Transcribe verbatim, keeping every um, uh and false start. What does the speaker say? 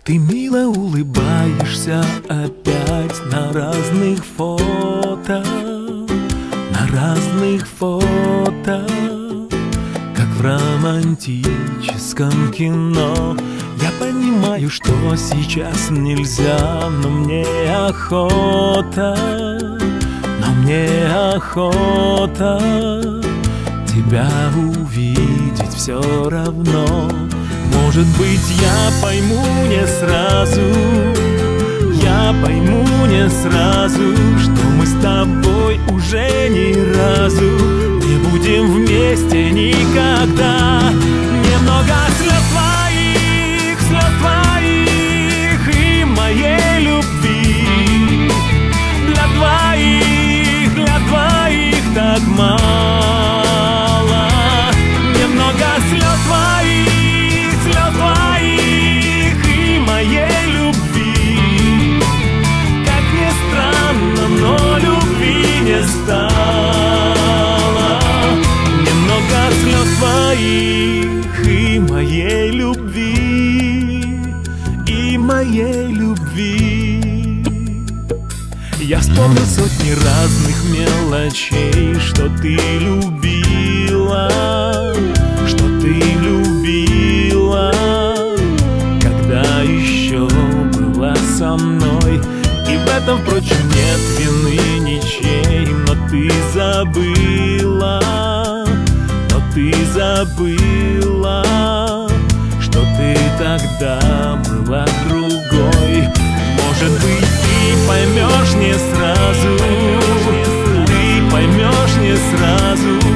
Ты мило улыбаешься опять на разных фото, на разных фото, как в романтическом кино. Я понимаю, что сейчас нельзя, но мне охота, но мне охота тебя увидеть все равно. Может быть, я пойму не сразу, я пойму не сразу, что мы с тобой уже ни разу не будем вместе никогда. Немного слез твоих, слез твоих и моей любви для двоих, для двоих так мало. Немного слез твоих, слез твоих и моей любви. Как ни странно, но любви не стало. Немного слез твоих и моей любви, и моей любви. Я вспомнил сотни разных мелочей, что ты любила, что ты любила, когда еще была со мной. И в этом, впрочем, нет вины ничей, но ты забыла, но ты забыла, что ты тогда была другой. Может быть, ты поймешь не сразу, ты поймешь не сразу,